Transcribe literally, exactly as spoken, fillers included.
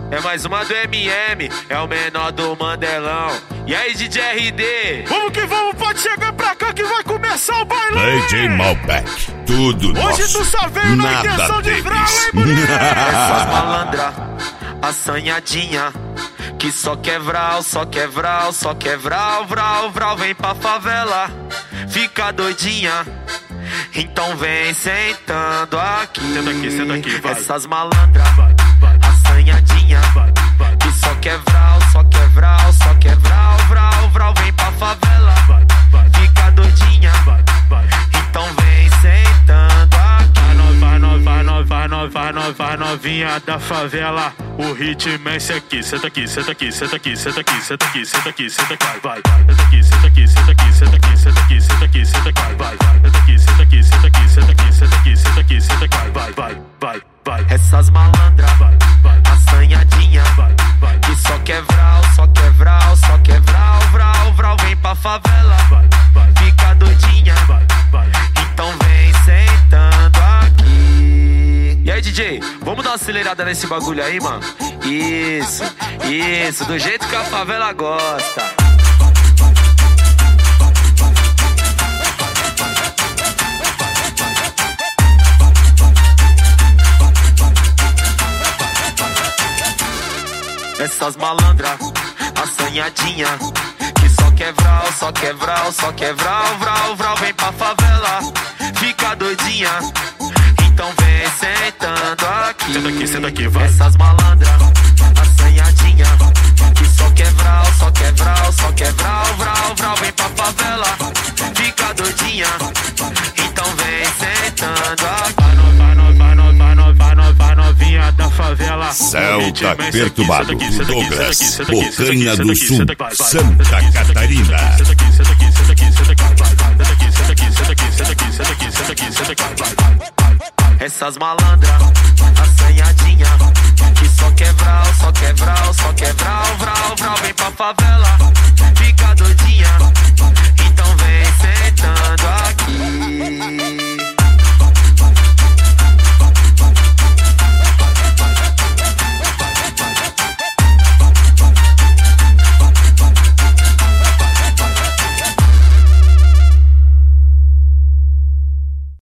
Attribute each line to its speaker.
Speaker 1: É mais uma do M M, é o menor do Mandelão. E aí, D J R D?
Speaker 2: Vamos que vamos, pode chegar pra cá que vai começar o bailão.
Speaker 3: D J Malbec, tudo
Speaker 2: Hoje
Speaker 3: nosso.
Speaker 2: Hoje tu só veio na
Speaker 3: nada
Speaker 2: intenção de
Speaker 3: deles.
Speaker 2: vral, hein, mulher?
Speaker 1: Essas malandra, assanhadinha, que só quer vral, só quer vral, só quer vral, vral, vral. Vem pra favela, fica doidinha. Então vem sentando aqui.
Speaker 2: Senta aqui, senta aqui, vai.
Speaker 1: Essas malandra, assanhadinha, que só quer vral, só quer vral, só quer vral, vral, vral. Vem pra favela, fica doidinha. Então vem sentando aqui.
Speaker 2: Vai no, vai no, vai no, vai no, vai novinha da favela. O ritmo é esse aqui. Senta aqui, senta aqui, senta aqui, senta aqui, senta aqui, senta aqui, senta aqui, vai, vai. Senta aqui, senta aqui, senta aqui, senta aqui, senta aqui, senta aqui, senta aqui, vai, vai. Senta aqui, senta aqui, senta aqui, senta aqui, senta aqui, senta aqui, senta aqui, vai, vai, vai, vai.
Speaker 1: Essas malandra, assanhadinha, que só quer vral, só quer vral, só quer vral, vral, vral. Vem pra favela, fica doidinha. Então vem sentando aqui. E aí, D J, vamos dar uma acelerada nesse bagulho aí, mano? Isso, isso, do jeito que a favela gosta. Essas malandra, assanhadinha, que só quer vral, só quer vral, só quer vral, vral, vral. Vem pra favela, fica doidinha. Então vem sentando aqui.
Speaker 2: Senta aqui, senta aqui, vai.
Speaker 1: Essas malandra, assanhadinha, que só quer vral, só quer vral, só quer vral, vral, vral. Vem pra favela, fica doidinha. Então vem sentando aqui.
Speaker 2: Vai no, vai no, vai no, vai no, vai novinha da favela.
Speaker 3: Celta perturbado, Douglas, Bocanha do Sul, Santa Catarina.
Speaker 2: Senta aqui, senta aqui, senta aqui, senta aqui, vai, vai. Senta aqui, senta aqui, senta aqui, senta aqui, senta aqui, senta aqui, senta aqui, vai, vai.
Speaker 1: Essas malandra, assanhadinha, que só quer vral, só quer vral, só quer vral, vral, vral. Vem pra favela,